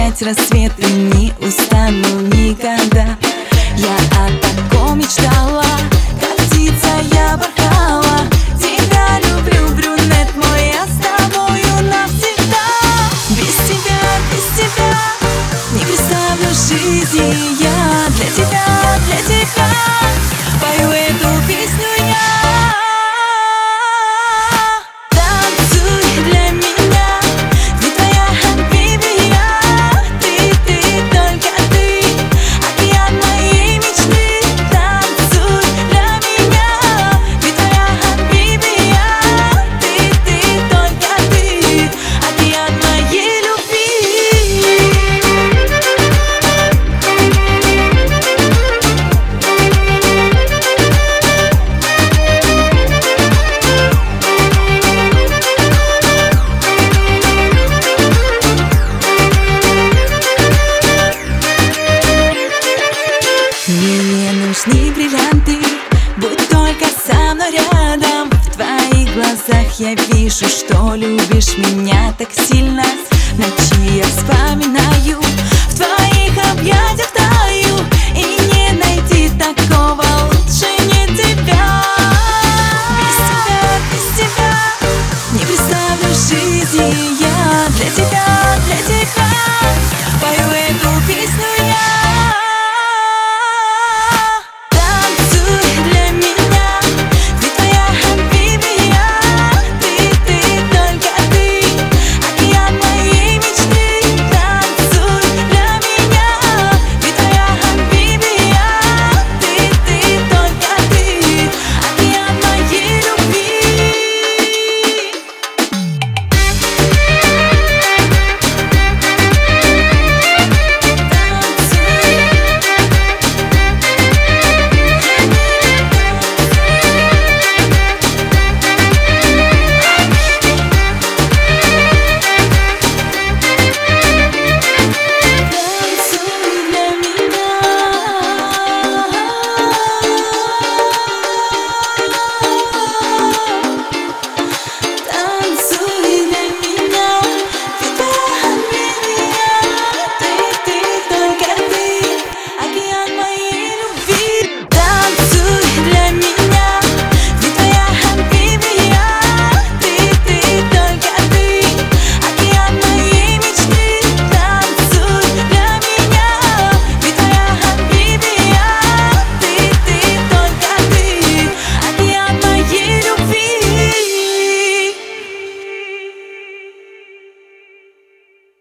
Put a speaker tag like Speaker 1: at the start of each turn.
Speaker 1: встречать рассветы, не устану никогда. Я о таком мечтала, как птица я порхала. Тебя люблю, брюнет мой, я с тобою навсегда. Без тебя не представлю жизни я. Для тебя пою эту песню я. Танцуй для меня, ты твоя хабиби я. Ты, только ты, океан моей мечты. Танцуй для меня, ты твоя хабиби я. Ты, только ты, океан моей любви. Мне не нужны бриллианты, будь только со мной рядом. В твоих глазах я вижу, что любишь меня так сильно. Ночи я вспоминаю, в твоих объятиях таю, и не найти такого лучше не тебя. Без тебя не представлю жизни я. Для тебя